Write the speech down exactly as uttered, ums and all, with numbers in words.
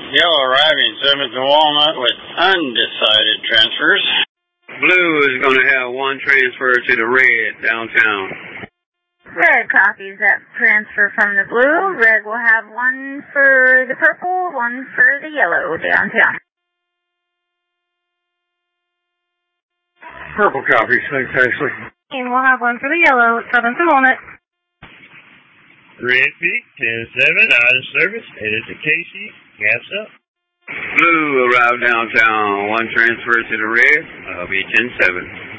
Yellow arriving seventh to Walnut with undecided transfers. Blue is going to have one transfer to the red downtown. Red copies that transfer from the blue. Red will have one for the purple, one for the yellow downtown. Purple copies, thanks, Ashley. And we'll have one for the yellow at seventh and Walnut. Red Peak, ten seven, out of service, headed to Casey, gas up. Blue arrived downtown, one transfer to the red, that'll be ten seven.